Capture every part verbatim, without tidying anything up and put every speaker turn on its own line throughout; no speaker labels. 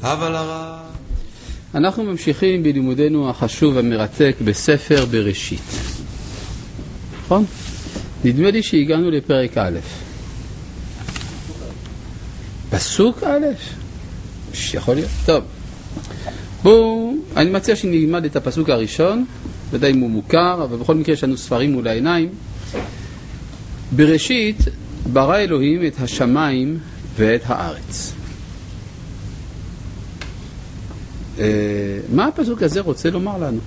אבל הרע.
אנחנו ממשיכים בלימודנו החשוב והמרתק בספר בראשית. נכון? נדמה לי שהגענו לפרק א'. פסוק א'? יכול להיות. טוב. בואו, אני מציע שנלמד את הפסוק הראשון, ודאי אם הוא מוכר, אבל בכל מקרה יש לנו ספרים מול העיניים. בראשית ברא אלוהים את השמיים ואת הארץ. מה הפסוק הזה רוצה לומר לנו?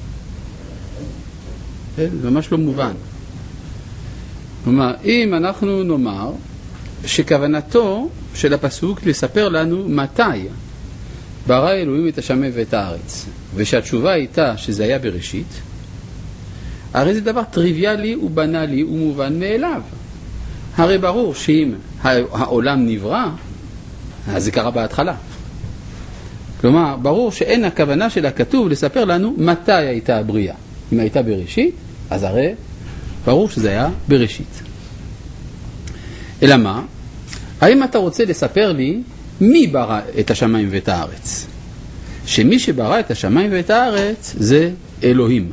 זה ממש לא מובן. כלומר, אם אנחנו נאמר שכוונתו של הפסוק לספר לנו מתי ברא אלוהים את השמיים ואת הארץ, ושהתשובה הייתה שזה היה בראשית, הרי זה דבר טריוויאלי ובנאלי ומובן מאליו. הרי ברור שאם העולם נברא, אז זה קרה בהתחלה. כלומר, ברור שאין הכוונה של הכתוב לספר לנו מתי הייתה הבריאה. אם הייתה בראשית, אז הרי ברור שזה היה בראשית. אלא מה? האם אתה רוצה לספר לי מי ברא את השמיים ואת הארץ? שמי שברא את השמיים ואת הארץ זה אלוהים.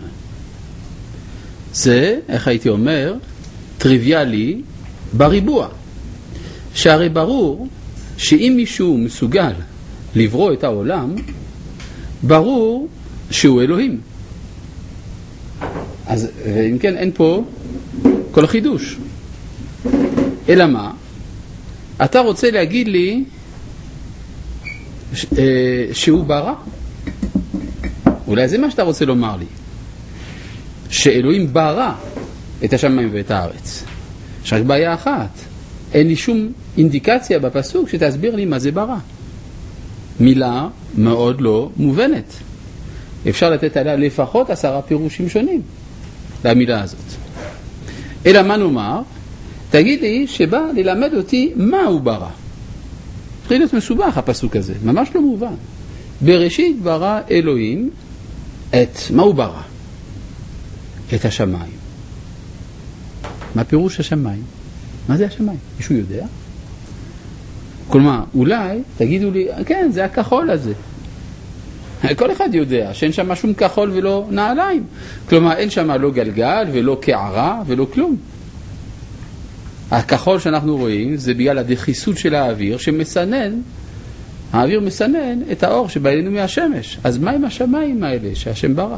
זה, איך הייתי אומר, טריוויאלי בריבוע. שהרי ברור שאם מישהו מסוגל לברוא את העולם, ברור שהוא אלוהים. אז אם כן, אין פה כל חידוש. אלא מה? אתה רוצה להגיד לי ש, אה, שהוא ברא? אולי זה מה שאתה רוצה לומר לי. שאלוהים ברא את השמיים ואת הארץ. יש רק בעיה אחת. אין לי שום אינדיקציה בפסוק שתסביר לי מה זה ברא. מילה מאוד לא מובנת. אפשר לתת עליה לפחות עשרה פירושים שונים למילה הזאת. אלא מה נאמר? תגיד לי שבא ללמד אותי מה הוא ברא. צריך להיות מסובך הפסוק הזה, ממש לא מובן. בראשית ברא אלוהים את, מה הוא ברא? את השמיים. מה פירוש השמיים? מה זה השמיים? מישהו יודע? כלומר, אולי תגידו לי, כן, זה הכחול הזה. כל אחד יודע שאין שם שום כחול ולא נעליים. כלומר, אין שם לא גלגל ולא קערה ולא כלום. הכחול שאנחנו רואים זה בגלל הדחיסות של האוויר שמסנן, האוויר מסנן את האור שבא אלינו מהשמש. אז מה עם השמיים האלה שהשם ברא?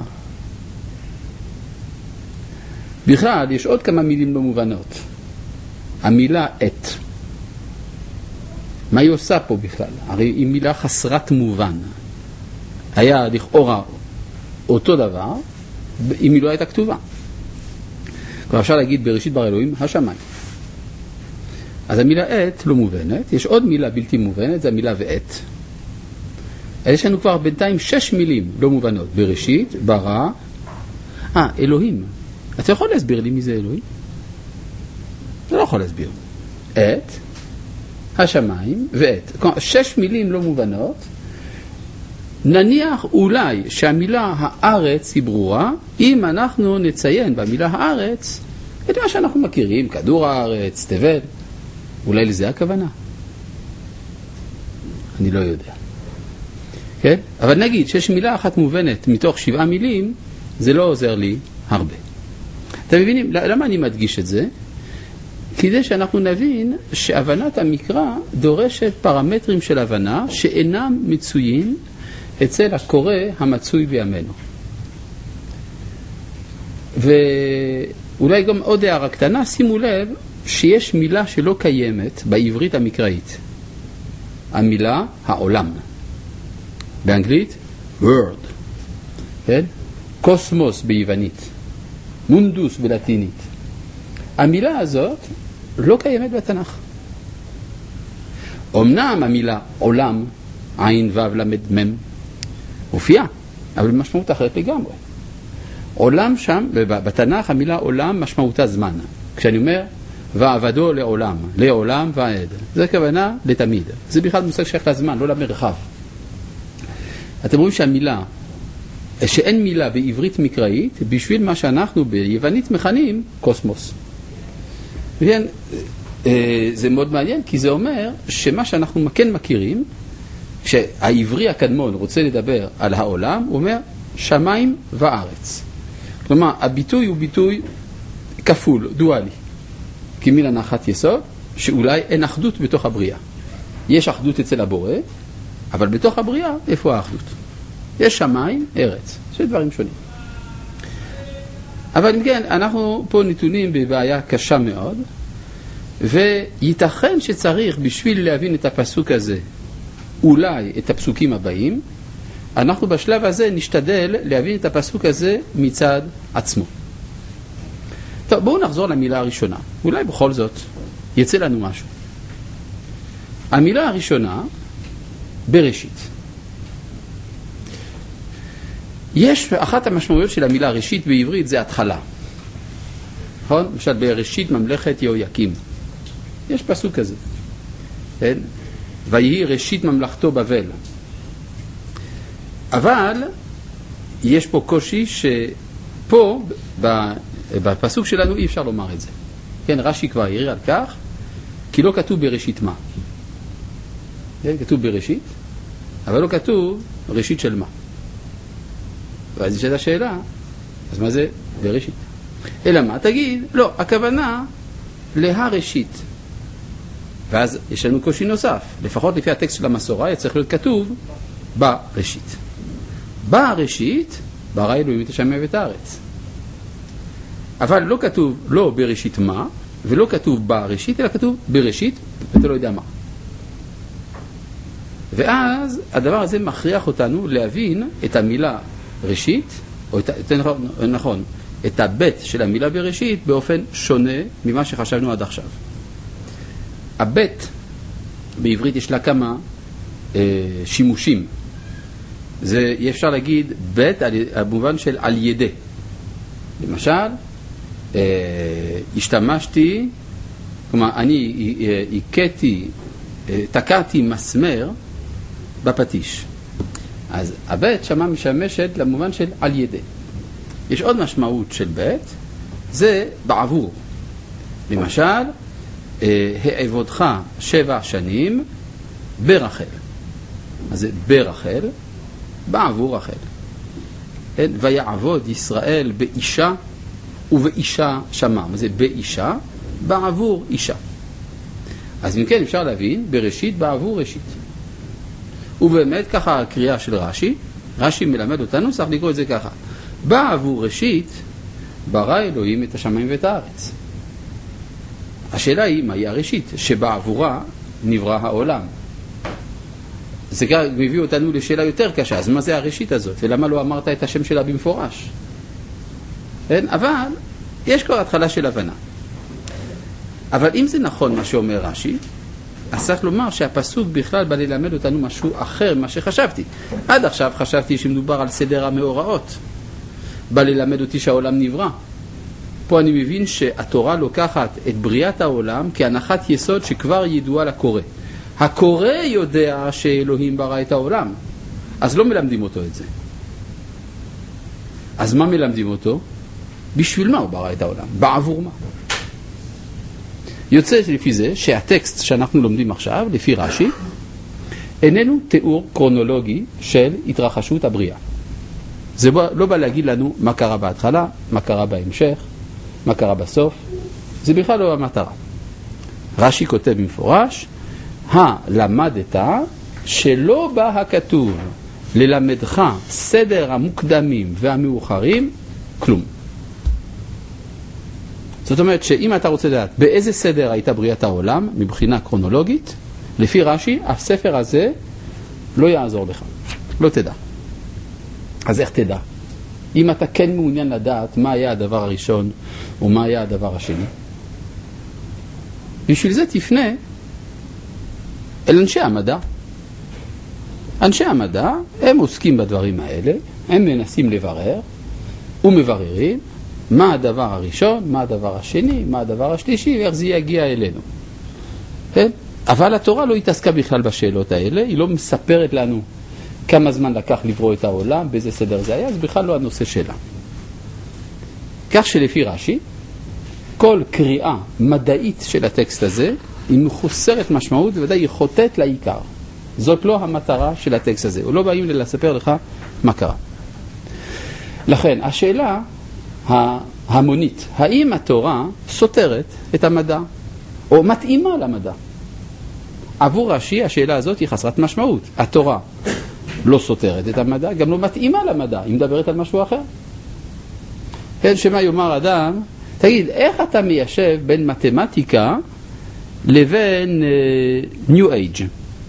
בכלל, יש עוד כמה מילים לא מובנות. המילה את. מה היא עושה פה בכלל? הרי היא מילה חסרת מובן. היה לכאורה אותו דבר, אם היא לא הייתה כתובה. כבר אפשר להגיד בראשית ברא אלוהים השמיים. אז המילה את לא מובנת. יש עוד מילה בלתי מובנת, זה המילה ואת. יש לנו כבר בינתיים שש מילים לא מובנות. בראשית, ברא, אה, אלוהים. אתה יכול להסביר לי מי זה אלוהים? אתה לא יכול להסביר. את, השמיים ואת. שש מילים לא מובנות. נניח אולי שהמילה הארץ היא ברורה, אם אנחנו נציין במילה הארץ את מה שאנחנו מכירים, כדור הארץ, תבל. אולי לזה הכוונה? אני לא יודע. כן? אבל נגיד שיש מילה אחת מובנת מתוך שבעה מילים, זה לא עוזר לי הרבה. אתם מבינים? למה אני מדגיש את זה? כדי שאנחנו נבין שהבנת המקרא דורשת פרמטרים של הבנה שאינם מצויים אצל הקורא המצוי בימינו. ואולי גם עוד הערה קטנה, שימו לב שיש מילה שלא קיימת בעברית המקראית. המילה העולם. באנגלית, world. כן? קוסמוס ביוונית. מונדוס בלטינית. המילה הזאת לא קיימת בתנ"ך. אמנם המילה עולם, עין וו למד מם, הופיעה, אבל במשמעות אחרת לגמרי. עולם שם, בתנ"ך המילה עולם משמעותה זמן. כשאני אומר, ועבדו לעולם, לעולם ועד. זה כוונה לתמיד. זה בכלל מושג שייך לזמן, לא למרחב. אתם רואים שהמילה, שאין מילה בעברית מקראית, בשביל מה שאנחנו ביוונית מכנים קוסמוס. וכן, זה מאוד מעניין, כי זה אומר שמה שאנחנו כן מכירים, כשהעברי הקדמון רוצה לדבר על העולם, הוא אומר שמיים וארץ. כלומר, הביטוי הוא ביטוי כפול, דואלי. כי מן הנחת יסוד, שאולי אין אחדות בתוך הבריאה. יש אחדות אצל הבורא, אבל בתוך הבריאה, איפה האחדות? יש שמיים, ארץ. זה דברים שונים. אבל אם כן, אנחנו פה נתונים בבעיה קשה מאוד, וייתכן שצריך בשביל להבין את הפסוק הזה, אולי את הפסוקים הבאים, אנחנו בשלב הזה נשתדל להבין את הפסוק הזה מצד עצמו. טוב, בואו נחזור למילה הראשונה. אולי בכל זאת יצא לנו משהו. המילה הראשונה, בראשית. יש, אחת המשמעויות של המילה ראשית בעברית זה התחלה. נכון? למשל, בראשית ממלכת יהויקים. יש פסוק כזה. כן? ויהי ראשית ממלכתו בבל. אבל יש פה קושי שפה בפסוק שלנו אי אפשר לומר את זה. כן, רש"י כבר העיר על כך, כי לא כתוב בראשית מה. כן, כתוב בראשית, אבל לא כתוב ראשית של מה. ואז יש את השאלה, אז מה זה בראשית? אלא מה? תגיד, לא, הכוונה להראשית. ואז יש לנו קושי נוסף. לפחות לפי הטקסט של המסורה, צריך להיות כתוב בראשית. בראשית, ברא אלוהים את השמיים ואת הארץ. אבל לא כתוב לא בראשית מה, ולא כתוב בראשית, אלא כתוב בראשית, ואתה לא יודע מה. ואז הדבר הזה מכריח אותנו להבין את המילה ראשית, או את, את, נכון, את הבית של המילה בראשית באופן שונה ממה שחשבנו עד עכשיו. הבית, בעברית יש לה כמה אה, שימושים. זה אפשר להגיד בית במובן של על ידי. למשל, אה, השתמשתי, כלומר, אני הכיתי, אה, תקעתי מסמר בפטיש. אז הבית שמה משמשת למובן של על ידי. יש עוד משמעות של בית, זה בעבור. למשל, העבודך שבע שנים ברחל. אז זה ברחל, בעבור רחל. ויעבוד ישראל באישה ובאישה שמם. זה באישה, בעבור אישה. אז אם כן אפשר להבין, בראשית בעבור ראשית. ובאמת ככה הקריאה של רש"י, רש"י מלמד אותנו, צריך לקרוא את זה ככה. בעבור ראשית ברא אלוהים את השמיים ואת הארץ. השאלה היא מהי הראשית, שבעבורה נברא העולם. זה מביא אותנו לשאלה יותר קשה, אז מה זה הראשית הזאת? ולמה לא אמרת את השם שלה במפורש? כן? אבל יש כבר התחלה של הבנה. אבל אם זה נכון מה שאומר רש"י, אז צריך לומר שהפסוק בכלל בא ללמד אותנו משהו אחר ממה שחשבתי. עד עכשיו חשבתי שמדובר על סדר המאורעות. בא ללמד אותי שהעולם נברא. פה אני מבין שהתורה לוקחת את בריאת העולם כהנחת יסוד שכבר ידועה לקורא. הקורא יודע שאלוהים ברא את העולם, אז לא מלמדים אותו את זה. אז מה מלמדים אותו? בשביל מה הוא ברא את העולם? בעבור מה? יוצא לפי זה שהטקסט שאנחנו לומדים עכשיו, לפי רש"י, איננו תיאור קרונולוגי של התרחשות הבריאה. זה לא בא להגיד לנו מה קרה בהתחלה, מה קרה בהמשך, מה קרה בסוף. זה בכלל לא המטרה. רש"י כותב במפורש, הלמדת שלא בא הכתוב ללמדך סדר המוקדמים והמאוחרים, כלום. זאת אומרת שאם אתה רוצה לדעת באיזה סדר הייתה בריאת העולם, מבחינה קרונולוגית, לפי רש"י, הספר הזה לא יעזור לך. לא תדע. אז איך תדע? אם אתה כן מעוניין לדעת מה היה הדבר הראשון או מה היה הדבר השני, בשביל זה תפנה אל אנשי המדע. אנשי המדע הם עוסקים בדברים האלה, הם מנסים לברר ומבררים מה הדבר הראשון, מה הדבר השני, מה הדבר השלישי ואיך זה יגיע אלינו. כן? אבל התורה לא התעסקה בכלל בשאלות האלה, היא לא מספרת לנו כמה זמן לקח לברוא את העולם, באיזה סדר זה היה, זה בכלל לא הנושא שלה. כך שלפי רש"י, כל קריאה מדעית של הטקסט הזה היא מחוסרת משמעות, וודאי היא חוטאת לעיקר. זאת לא המטרה של הטקסט הזה. הוא לא באים לספר לך מה קרה. לכן, השאלה ההמונית, האם התורה סותרת את המדע, או מתאימה למדע? עבור רש"י, השאלה הזאת היא חסרת משמעות. התורה לא סותרת את המדע, גם לא מתאימה למדע, היא מדברת על משהו אחר. כן, שמה יאמר אדם, תגיד, איך אתה מיישב בין מתמטיקה לבין uh, New Age?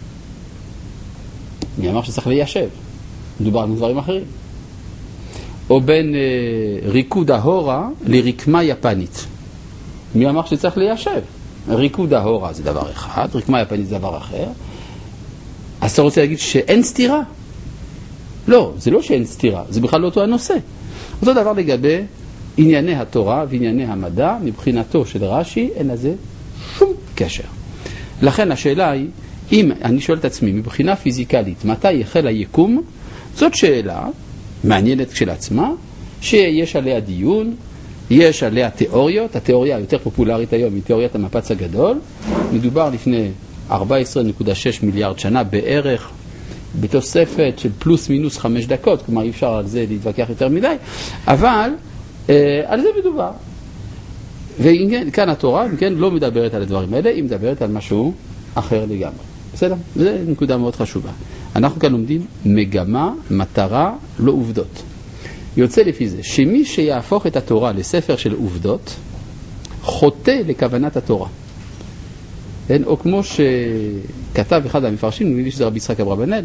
מי אמר שצריך ליישב? מדובר על דברים אחרים. או בין uh, ריקוד ההורה לרקמה יפנית. מי אמר שצריך ליישב? ריקוד ההורה זה דבר אחד, רקמה יפנית זה דבר אחר. אז אתה רוצה להגיד שאין סתירה? לא, זה לא שאין סתירה, זה בכלל לא אותו הנושא. אותו דבר לגבי ענייני התורה וענייני המדע, מבחינתו של רש"י אין לזה שום קשר. לכן השאלה היא, אם אני שואל את עצמי מבחינה פיזיקלית, מתי החל היקום, זאת שאלה מעניינת כשלעצמה, שיש עליה דיון, יש עליה תיאוריות, התיאוריה היותר פופולרית היום היא תיאוריית המפץ הגדול, מדובר לפני ארבע עשרה נקודה שש מיליארד שנה בערך, בתוספת של פלוס מינוס חמש דקות, כלומר אי אפשר על זה להתווכח יותר מדי, אבל אה, על זה מדובר. וכאן התורה, כן, לא מדברת על הדברים האלה, היא מדברת על משהו אחר לגמרי. בסדר? זו נקודה מאוד חשובה. אנחנו כאן לומדים מגמה, מטרה, לא עובדות. יוצא לפי זה, שמי שיהפוך את התורה לספר של עובדות, חוטא לכוונת התורה. כן? או כמו שכתב אחד המפרשים, נראה לי שזה רבי יצחק אברבנאל,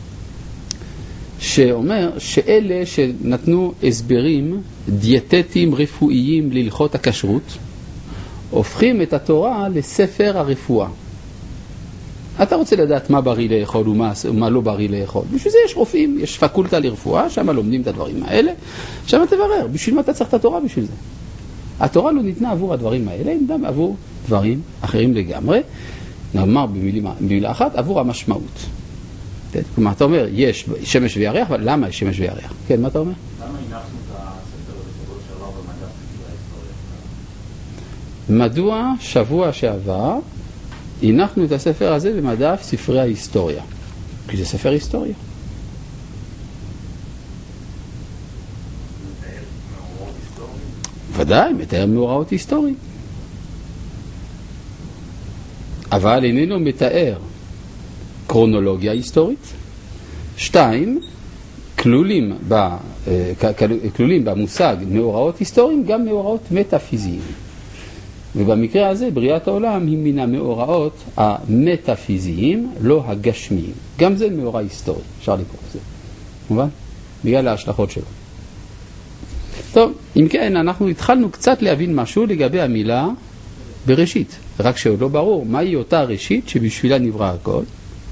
שאומר שאלה שנתנו הסברים דיאטטיים רפואיים להלכות הכשרות, הופכים את התורה לספר הרפואה. אתה רוצה לדעת מה בריא לאכול ומה, ומה לא בריא לאכול. בשביל זה יש רופאים, יש פקולטה לרפואה, שם לומדים את הדברים האלה, שם תברר, בשביל מה אתה צריך את התורה בשביל זה? התורה לא ניתנה עבור הדברים האלה, היא ניתנה עבור דברים אחרים לגמרי, נאמר במילה, במילה אחת, עבור המשמעות. כלומר, אתה אומר, יש שמש וירח, אבל למה יש שמש וירח? כן, מה אתה אומר?
למה הנחנו את הספר בשבוע שעבר במדע ספרי ההיסטוריה?
מדוע שבוע שעבר הנחנו את הספר הזה במדף ספרי ההיסטוריה? כי זה ספר היסטוריה.
מתאר מאורעות היסטוריים?
ודאי, מתאר מאורעות היסטוריים. אבל איננו מתאר קרונולוגיה היסטורית. שתיים, כלולים, ב, כלולים במושג מאורעות היסטוריים, גם מאורעות מטאפיזיים. ובמקרה הזה, בריאת העולם היא מן המאורעות המטאפיזיים, לא הגשמיים. גם זה מאורע היסטורי, אפשר לקרוא את זה. מובן? בגלל ההשלכות שלו. טוב, אם כן, אנחנו התחלנו קצת להבין משהו לגבי המילה בראשית. רק שעוד לא ברור, מהי אותה ראשית שבשבילה נברא הכל.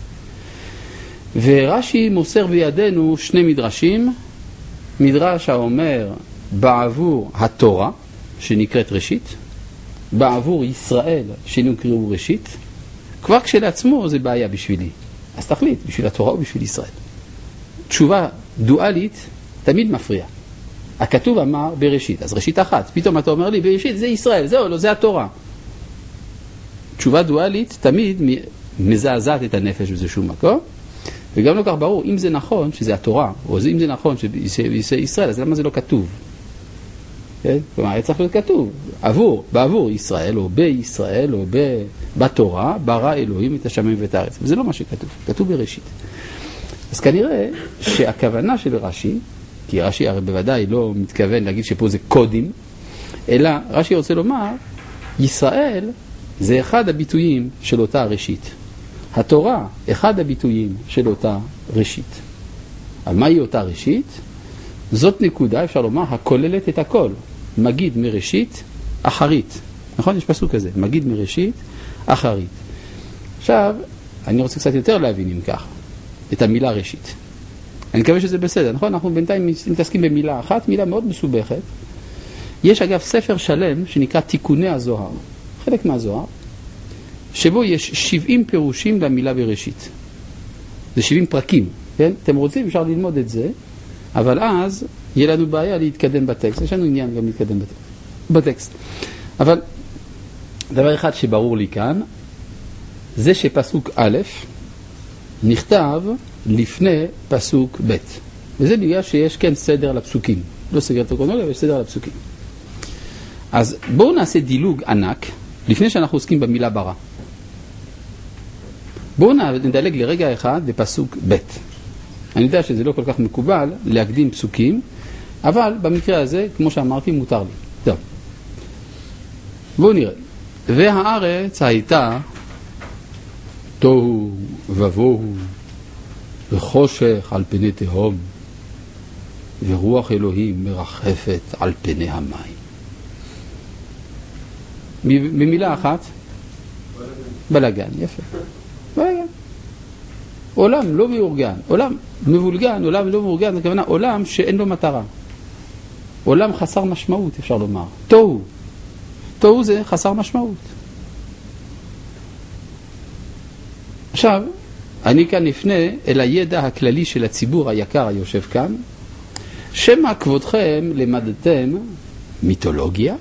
ורש"י מוסר בידינו שני מדרשים. מדרש האומר בעבור התורה, שנקראת ראשית, בעבור ישראל, שנקראו ראשית. כבר כשלעצמו זה בעיה בשבילי. אז תחליט, בשביל התורה או בשביל ישראל. תשובה דואלית תמיד מפריע. הכתוב אמר בראשית, אז ראשית אחת. פתאום אתה אומר לי, בראשית זה ישראל, זהו, לא, זה התורה. תשובה דואלית תמיד מזעזעת את הנפש באיזשהו מקום, וגם לא כך ברור, אם זה נכון שזה התורה, או אם זה נכון שזה ישראל, אז למה זה לא כתוב? כן? כלומר, היה צריך להיות כתוב, עבור, בעבור ישראל, או בישראל, או בתורה, ברא אלוהים את השמיים ואת הארץ. וזה לא מה שכתוב, כתוב בראשית. אז כנראה שהכוונה של רש"י, כי רש"י הרי בוודאי לא מתכוון להגיד שפה זה קודים, אלא רש"י רוצה לומר, ישראל זה אחד הביטויים של אותה ראשית. התורה, אחד הביטויים של אותה ראשית. על מה היא אותה ראשית? זאת נקודה, אפשר לומר, הכוללת את הכל. מגיד מראשית, אחרית. נכון? יש פסוק כזה. מגיד מראשית, אחרית. עכשיו, אני רוצה קצת יותר להבין אם כך, את המילה ראשית. אני מקווה שזה בסדר, נכון? אנחנו בינתיים מתעסקים במילה אחת, מילה מאוד מסובכת. יש אגב ספר שלם שנקרא תיקוני הזוהר. חלק מהזוהר. שבו יש שבעים פירושים למילה בראשית. זה שבעים פרקים, כן? אתם רוצים, אפשר ללמוד את זה, אבל אז יהיה לנו בעיה להתקדם בטקסט. יש לנו עניין גם להתקדם בטקסט. בטקסט. אבל דבר אחד שברור לי כאן, זה שפסוק א', נכתב לפני פסוק ב', וזה בגלל שיש כן סדר לפסוקים, לא סדר טוקרונולוגיה, אבל יש סדר לפסוקים. אז בואו נעשה דילוג ענק לפני שאנחנו עוסקים במילה ברא. בואו נדלג לרגע אחד בפסוק ב'. אני יודע שזה לא כל כך מקובל להקדים פסוקים, אבל במקרה הזה, כמו שאמרתי, מותר לי. טוב. בואו נראה. והארץ הייתה תוהו ובוהו וחושך על פני תהום ורוח אלוהים מרחפת על פני המים. במילה אחת? בלגן, יפה. בלגן. עולם לא מאורגן, עולם מבולגן, עולם לא מאורגן, זאת הכוונה עולם שאין לו מטרה. עולם חסר משמעות, אפשר לומר. תוהו. תוהו זה חסר משמעות. עכשיו, אני כאן נפנה אל הידע הכללי של הציבור היקר היושב כאן, שמה כבודכם למדתם מיתולוגיה?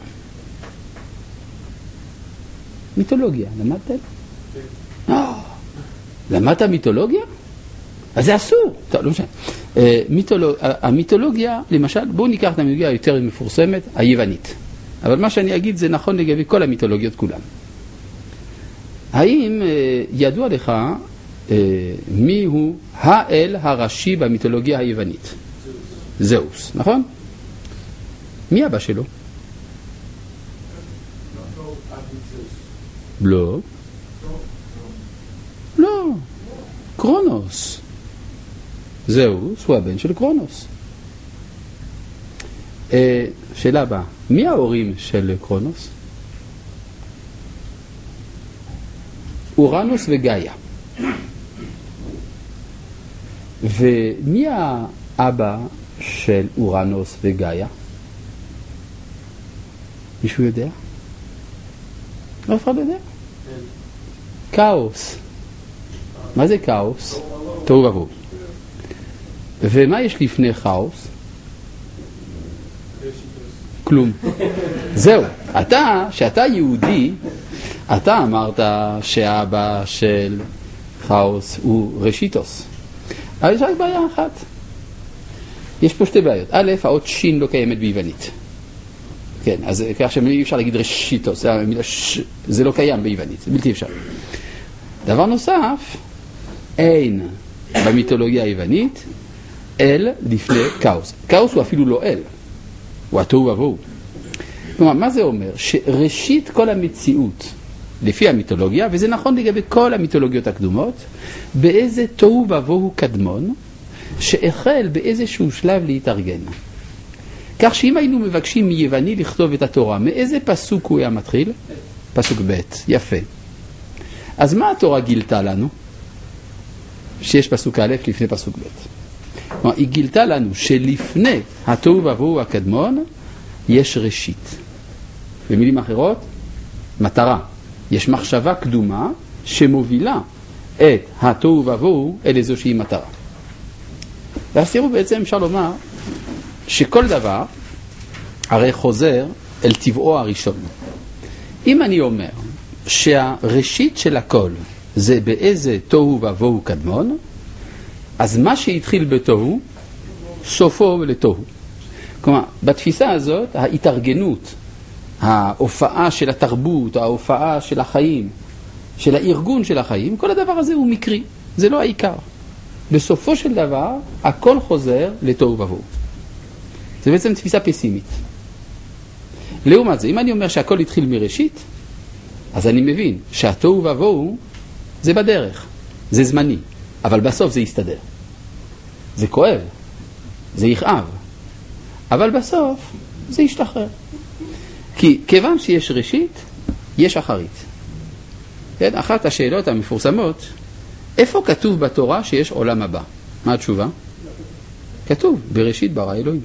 מיתולוגיה, למדתם? כן. אה, למדת מיתולוגיה? אז זה אסור. טוב, לא משנה. מיתולוג... המיתולוגיה, למשל, בואו ניקח את המיתולוגיה היותר מפורסמת, היוונית. אבל מה שאני אגיד זה נכון לגבי כל המיתולוגיות כולן. האם ידוע לך מי הוא האל הראשי במיתולוגיה היוונית? זאוס, נכון? מי אבא שלו? לא. לא. קרונוס. זאוס הוא הבן של קרונוס. שאלה הבאה, מי ההורים של קרונוס? אורנוס וגאיה. ומי האבא של אורנוס וגאיה? מישהו יודע? לא אף אחד יודע? כאוס. מה זה כאוס? תוהו ובוהו. ומה יש לפני כאוס? כלום. זהו. אתה, שאתה יהודי, אתה אמרת שהאבא של כאוס הוא רשיטוס. אבל יש רק בעיה אחת. יש פה שתי בעיות. א', האות שין לא קיימת ביוונית. כן, אז כך שאי אפשר להגיד רשיטוס, זה, המילה ש... זה לא קיים ביוונית, זה בלתי אפשר. דבר נוסף, אין במיתולוגיה היוונית אל לפני כאוס. כאוס הוא אפילו לא אל, הוא התוהו ובוהו. כלומר, מה זה אומר? שראשית כל המציאות, לפי המיתולוגיה, וזה נכון לגבי כל המיתולוגיות הקדומות, באיזה תוהו ובוהו קדמון, שהחל באיזשהו שלב להתארגן. כך שאם היינו מבקשים מיווני לכתוב את התורה, מאיזה פסוק הוא היה מתחיל? פסוק ב', יפה. אז מה התורה גילתה לנו? שיש פסוק א' לפני פסוק ב'. כלומר, היא גילתה לנו שלפני התוהו ובוהו הקדמון, יש ראשית. במילים אחרות, מטרה. יש מחשבה קדומה שמובילה את התוהו ובוהו אל איזושהי מטרה. ואז תראו, בעצם אפשר לומר שכל דבר הרי חוזר אל טבעו הראשון. אם אני אומר שהראשית של הכל זה באיזה תוהו ובוהו קדמון, אז מה שהתחיל בתוהו, סופו לתוהו. כלומר, בתפיסה הזאת, ההתארגנות, ההופעה של התרבות, ההופעה של החיים, של הארגון של החיים, כל הדבר הזה הוא מקרי, זה לא העיקר. בסופו של דבר, הכל חוזר לתוהו ובוהו. זה בעצם תפיסה פסימית. לעומת זה, אם אני אומר שהכל התחיל מראשית, אז אני מבין שהתוהו ובוהו זה בדרך, זה זמני, אבל בסוף זה יסתדר. זה כואב, זה יכאב, אבל בסוף זה ישתחרר. כי כיוון שיש ראשית, יש אחרית. כן? אחת השאלות המפורסמות, איפה כתוב בתורה שיש עולם הבא? מה התשובה? כתוב, בראשית ברא אלוהים.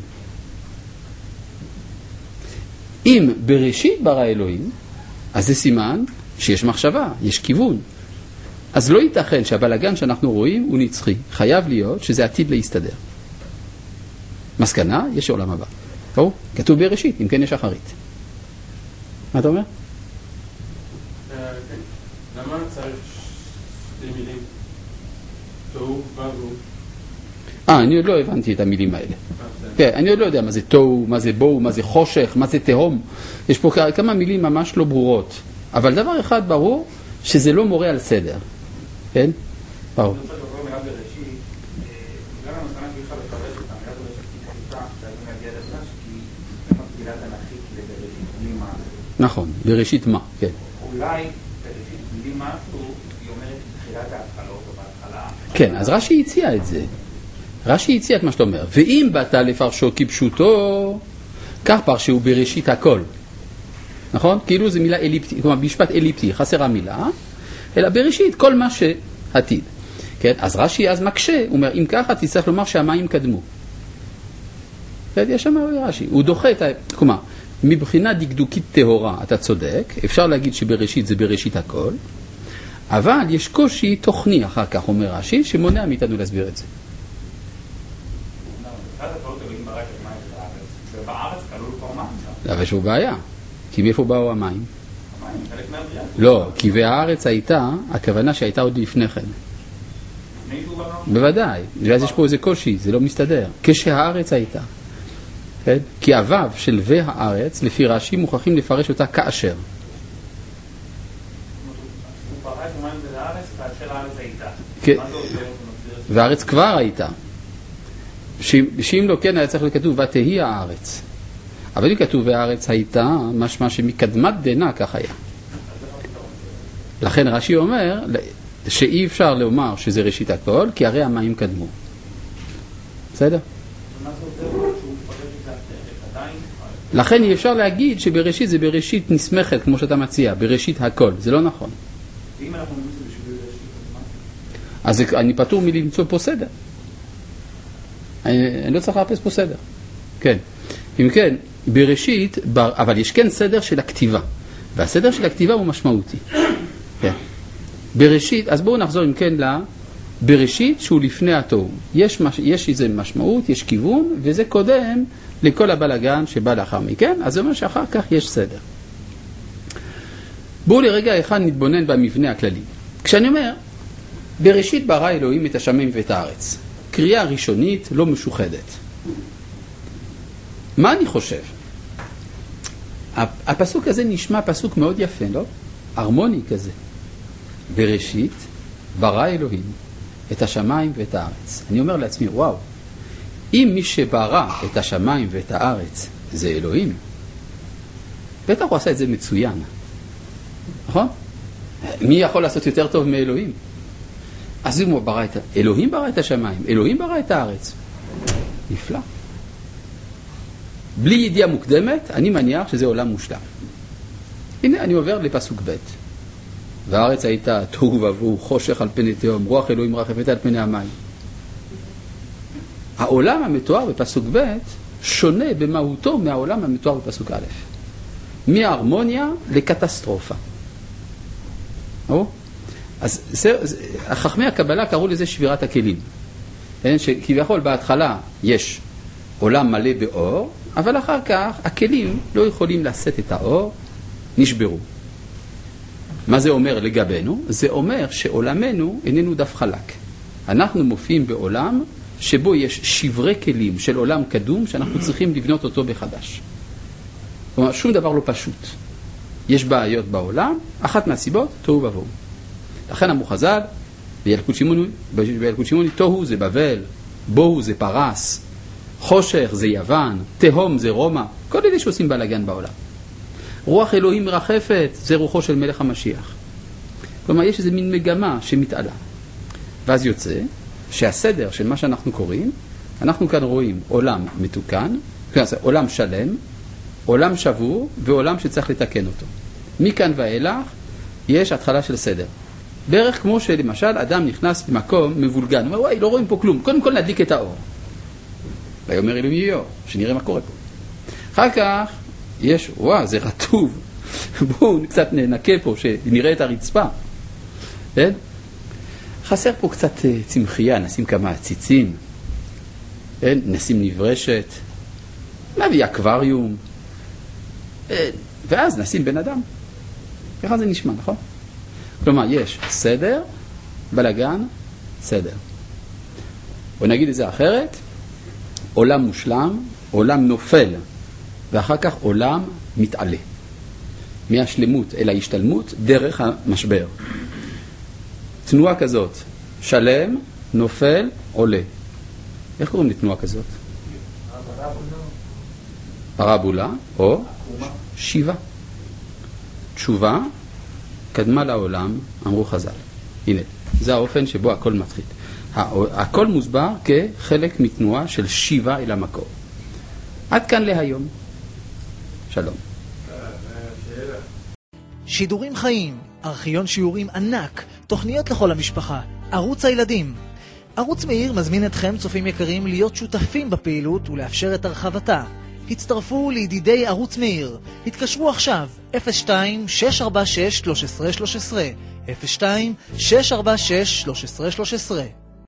אם בראשית ברא אלוהים, אז זה סימן שיש מחשבה, יש כיוון. אז לא ייתכן שהבלגן שאנחנו רואים הוא נצחי. חייב להיות שזה עתיד להסתדר. מסקנה, יש עולם הבא. טוב? כתוב בראשית, אם כן יש אחרית. מה אתה אומר?
למה צריך שתי מילים
תוהו ובוהו.
אה, אני עוד לא הבנתי את המילים האלה. כן, אני עוד לא יודע מה זה תוהו, מה זה בוהו, מה זה חושך, מה זה תהום. יש פה כמה מילים ממש לא ברורות. אבל דבר אחד ברור, שזה לא מורה על סדר. כן? ברור.
אני רוצה לדבר מילה בראשית. בגלל המסקנה שאי אפשר לפרש את המילה בראשית כפשוטה, חייבים להגיע לדרש, כי היא מקבילה תנ"כית לבראשית בלי משהו.
נכון, בראשית מה, כן.
אולי בראשית בלי משהו, היא אומרת תחילת ההתחלות או בהתחלה.
כן, אז רש"י הציע את זה. רש"י הציע את מה שאתה אומר. ואם באת לפרשו כפשוטו, כך פרשו בראשית הכל. נכון? כאילו זה מילה אליפטית, כלומר משפט אליפטי, חסרה מילה, אלא בראשית כל מה שעתיד. כן? אז רש"י אז מקשה, הוא אומר, אם ככה תצטרך לומר שהמים קדמו. כן? יש שם רש"י, הוא דוחה את ה... כלומר, מבחינה דקדוקית טהורה, אתה צודק, אפשר להגיד שבראשית זה בראשית הכל, אבל יש קושי תוכני אחר כך, אומר רש"י, שמונע מאיתנו להסביר את זה.
ובארץ כלול כבר מים.
אבל יש פה בעיה, כי מאיפה באו המים?
המים, חלק מהבריאה.
לא, כי והארץ הייתה, הכוונה שהייתה עוד לפני כן.
לפני שהוא בא
בוודאי, ואז יש פה איזה קושי, זה לא מסתדר. כשהארץ הייתה. כן? כי הוו של והארץ, לפי רש"י, מוכרחים לפרש אותה כאשר.
הוא פרש מים זה לארץ, כאשר הארץ הייתה.
כן.
מה זה עוזר?
והארץ כבר הייתה. שאם לא כן היה צריך לכתוב ותהי הארץ. אבל אם כתוב והארץ הייתה, משמע שמקדמת דנא כך היה. לכן רש"י אומר שאי אפשר לומר שזה ראשית הכל, כי הרי המים קדמו. בסדר?
מה זה עוזר שהוא פרש את זה עדיין?
לכן אי אפשר להגיד שבראשית זה בראשית נסמכת, כמו שאתה מציע, בראשית הכל. זה לא נכון.
ואם אנחנו אומרים את זה בשביל ראשית,
אז אני פטור מלמצוא פה סדר. אני, אני לא צריך לחפש פה סדר. כן. אם כן, בראשית, אבל יש כן סדר של הכתיבה. והסדר של הכתיבה הוא משמעותי. כן. בראשית, אז בואו נחזור אם כן לבראשית שהוא לפני התוהו. יש, יש איזה משמעות, יש כיוון, וזה קודם לכל הבלגן שבא לאחר מכן, אז זה אומר שאחר כך יש סדר. בואו לרגע אחד נתבונן במבנה הכללי. כשאני אומר, בראשית ברא אלוהים את השמיים ואת הארץ. קריאה ראשונית לא משוחדת. מה אני חושב? הפסוק הזה נשמע פסוק מאוד יפה, לא? הרמוני כזה. בראשית ברא אלוהים את השמיים ואת הארץ. אני אומר לעצמי, וואו, אם מי שברא את השמיים ואת הארץ זה אלוהים, בטח הוא עשה את זה מצוין. נכון? מי יכול לעשות יותר טוב מאלוהים? אז אם הוא ברא את... אלוהים ברא את השמיים, אלוהים ברא את הארץ. נפלא. בלי ידיעה מוקדמת, אני מניח שזה עולם מושלם. הנה, אני עובר לפסוק ב'. והארץ הייתה תוהו ובוהו, חושך על פני תהום, רוח אלוהים מרחפת על פני המים. העולם המתואר בפסוק ב' שונה במהותו מהעולם המתואר בפסוק א'. מההרמוניה לקטסטרופה. או? אז זה, חכמי הקבלה קראו לזה שבירת הכלים. שכביכול בהתחלה יש עולם מלא באור, אבל אחר כך הכלים לא יכולים לשאת את האור, נשברו. מה זה אומר לגבינו? זה אומר שעולמנו איננו דף חלק. אנחנו מופיעים בעולם שבו יש שברי כלים של עולם קדום שאנחנו צריכים לבנות אותו בחדש. כלומר, שום דבר לא פשוט. יש בעיות בעולם, אחת מהסיבות, תוהו ובוהו. לכן אמרו חז"ל, בילקוט שמעוני, בילקוט שמעוני, תוהו זה בבל, בוהו זה פרס, חושך זה יוון, תהום זה רומא, כל אלה שעושים בלגן בעולם. רוח אלוהים מרחפת, זה רוחו של מלך המשיח. כלומר, יש איזו מין מגמה שמתעלה. ואז יוצא שהסדר של מה שאנחנו קוראים, אנחנו כאן רואים עולם מתוקן, עולם שלם, עולם שבור ועולם שצריך לתקן אותו. מכאן ואילך יש התחלה של סדר. בערך כמו שלמשל אדם נכנס למקום מבולגן, הוא אומר, וואי, לא רואים פה כלום, קודם כל נדליק את האור. ויאמר אלוהים יהיה אור, שנראה מה קורה פה. אחר כך יש, וואו, זה רטוב, בואו קצת ננקה פה, שנראה את הרצפה. כן? חסר פה קצת צמחייה, נשים כמה ציצים, כן? נשים נברשת, נביא אקווריום, ואז נשים בן אדם. ככה זה נשמע, נכון? כלומר, יש סדר, בלגן, סדר. או נגיד את זה אחרת, עולם מושלם, עולם נופל, ואחר כך עולם מתעלה. מהשלמות אל ההשתלמות דרך המשבר. תנועה כזאת, שלם, נופל, עולה. איך קוראים לתנועה כזאת? פרבולה או שיבה. תשובה קדמה לעולם, אמרו חז"ל. הנה, זה האופן שבו הכל מתחיל. הכל מוסבר כחלק מתנועה של שיבה אל המקור. עד כאן להיום. שלום.
שידורים חיים, ארכיון שיעורים ענק, תוכניות לכל המשפחה, ערוץ הילדים. ערוץ מאיר מזמין אתכם, צופים יקרים, להיות שותפים בפעילות ולאפשר את הרחבתה. הצטרפו לידידי ערוץ מאיר. התקשרו עכשיו אפס שתיים שש ארבע שש שלוש עשרה שלוש עשרה אפס שתיים שש ארבע שש שלוש עשרה שלוש עשרה.